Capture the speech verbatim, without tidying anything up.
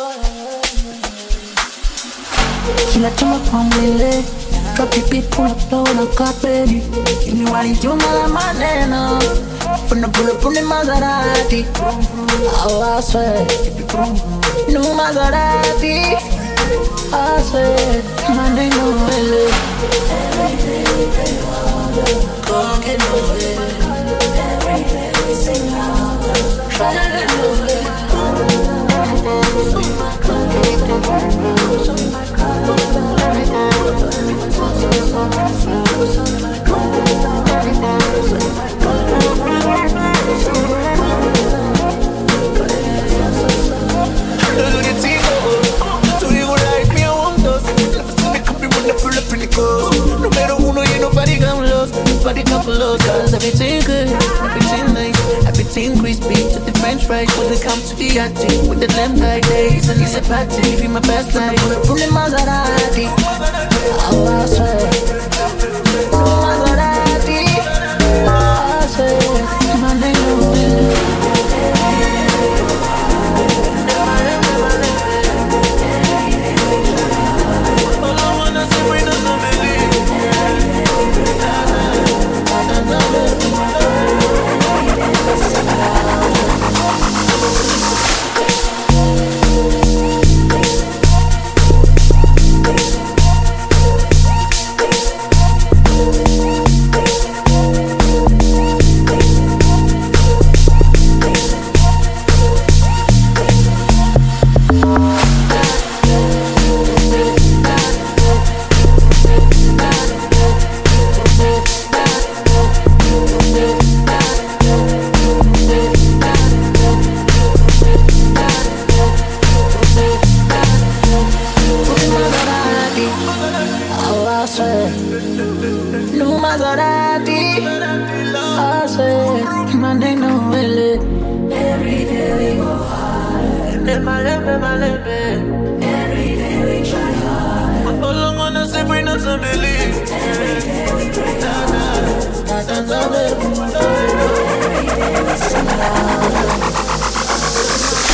Kila chama kwa mwele kapipi pull up low na kapeli ini walijuma la maneno Puna pull up ni Maserati Oh I swear No Maserati I swear Monday no really Every day we pray harder Can't get no way Every day we sing louder Try to get no way Numero uno y nobody come lost, nobody come close. Cause everything good, everything nice, everything crispy. To the French fries, when they come to the yachty with the lamb like days, and it's a party, living my best life. From the Maserati, oh I swear. No Maserati, I swear. My name no Billy. No Maserati, I swear, my name no really. Every day we go hard. And my lembe, my lembe. Every day we try hard. All I wanna say, bring us some belief. Every day we pray hard. Da, da, da, da, da. Every day we sing louder.